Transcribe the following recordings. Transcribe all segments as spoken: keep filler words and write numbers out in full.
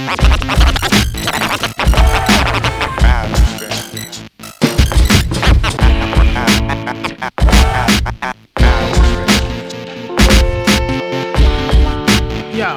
Yo,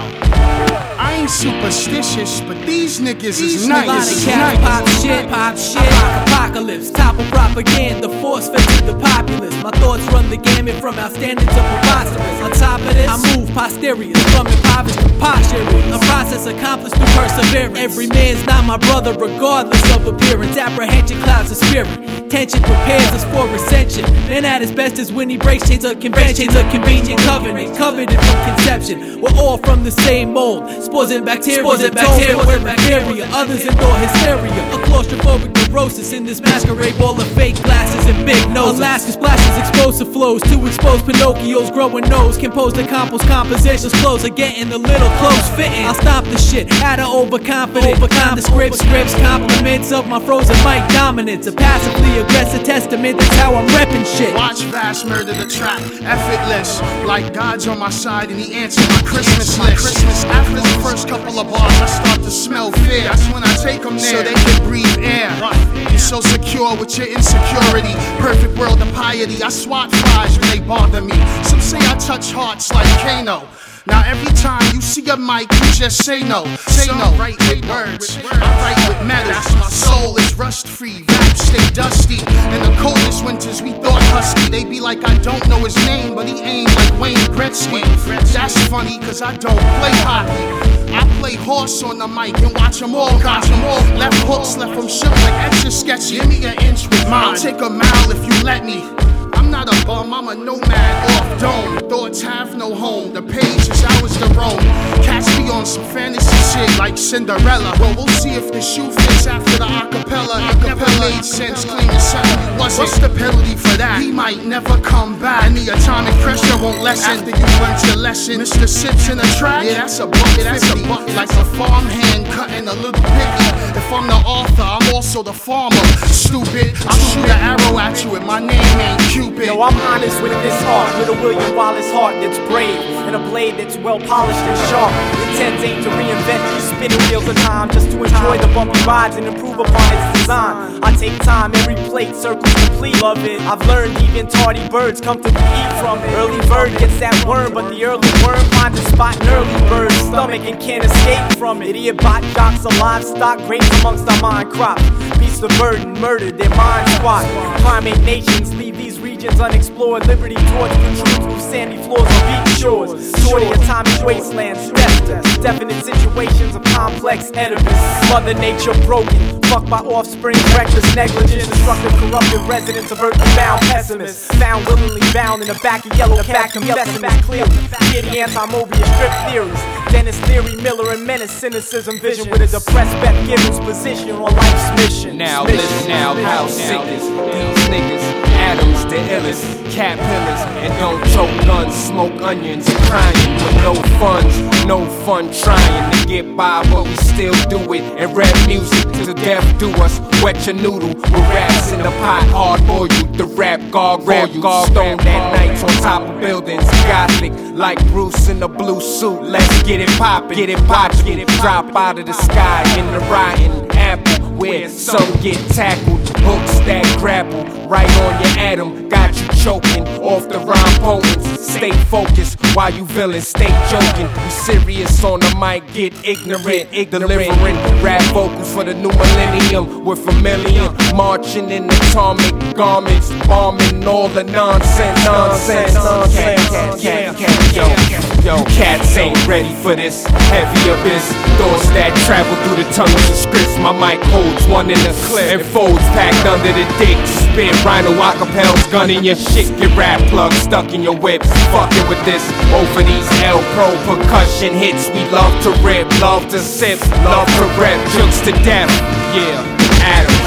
I ain't superstitious, but these niggas is These nice. Cats pop shit, pop shit, rock apocalypse, topple propaganda, force fed to the populace. My thoughts run the gamut from outstanding to preposterous. On top of this, I move posterior from impoverished to posturing. A process accomplished through perseverance. Every man's not my brother, regardless of appearance. Apprehension clouds the spirit. Tension prepares us for ascension. Man at his best is when he breaks chains of conventions, a convenient covenant, coveted from conception. We're all from the same mold. Spores and bacteria, spores and bacteria, spores and bacteria. Others endure hysteria. A claustrophobic neurosis in this masquerade ball of fake glasses and big noses. Alaska splashes explosive flows to expose Pinocchio's growing nose. Compose the compost compositions, clothes are getting a little close fitting. I'll stop the shit out of overconfident, overcon the scripts, scripts, compliments of my frozen mic dominance. A passively aggressive testament, that's how I'm reppin' shit. Watch Vash murder the track, effortless. Like God's on my side and he answered my Christmas list. After the first couple of bars, I start to smell fear. That's when I take them there so they can breathe air. You're so secure with your insecurity. Perfect world of piety. I swat flies when they bother me. Some say I touch hearts like Kano. Now every time you see a mic, you just say no. Say no, write with words, I write with metal. My soul is rust free, rap stay dusty. In the coldest winters we thought husky. They be like I don't know his name, but he aimed like Wayne Gretzky. That's funny cause I don't play hockey. I play horse on the mic and watch them all copy. Left hooks left them shook like extra sketchy. Give me an inch with mine, I'll take a mile if you let me. I'm not a bum, I'm a nomad off dome. Thoughts have no home, the page is ours to roam. Catch me on some fantasy shit like Cinderella. Well, we'll see if the shoe fits after the acapella. It never made sense, claiming something you wasn't. What's the penalty for that? He might never come back, and the atomic pressure won't lessen after you learned your lesson. Mister Sips in a track, yeah, that's a buck, yeah, that's a buck. Like a farmhand cutting a little piggy. If I'm the author, I'm also the farmer. Stupid, I'll shoot an arrow at you and my name ain't Cupid. Yo, I'm honest with this heart, with a William Wallace heart that's brave, and a blade that's well polished and sharp. Intent ain't to reinvent these spinning wheels of time, just to enjoy the bumpy rides and improve upon its design. I take time, every plate circles complete. Love it. I've learned even tardy birds come to eat from it. Early bird gets that worm, but the early worm finds a spot in early bird's stomach and can't escape from it. Idiot bot jocks of livestock, grains amongst our mind crops. Beasts of burden, murdered, their mind squat. Primate nations leave these regions unexplored. Liberty towards the truth through sandy floors of beach shores. Toward the atomic wasteland, stressed. Definite situations of complex edifice. Mother nature broken, fucked by offspring, reckless negligence. Destructive, corrupted residents of earth-bound pessimists. Found willingly bound in the back of yellow back of pessimists. Clearly, hear the anti-Mobius strip theories. Dennis Leary, Miller, and Menace, cynicism, vision with a depressed Beth Gibbons position on life's mission. Now listen, now how sick is these niggas? Adams, the illest, cat pillars, and don't choke guns, smoke onions, crying with no funds, no fun trying to get by, but we still do it. And rap music to death do us. Wet your noodle with raps in the pot, hard boil you. The rap gargoyle you, stoned at nights on top of buildings, gothic like Bruce in a blue suit. Let's get it poppin', get it poppin', get it drop out of the sky in the rotten apple where some get tackled. Hooks that grapple right on your atom, got you choking off the rhyme poems. Stay focused while you villains stay joking. You serious on the mic, get ignorant, ignorant. Delivering rap vocals for the new millennium. We're familiar, marching in atomic garments, bombing all the nonsense, nonsense, nonsense. Yo, yo, cats ain't ready for this heavy abyss. Thoughts that travel through the tunnels of scripts. My mic holds one in the clip and folds packed under the dick. Spit rhino acapels, gun in your shit. Get rap plugs stuck in your whips. Fucking with this over these L Pro percussion hits. We love to rip, love to sip, love to rap, jokes to death. Yeah, Adam.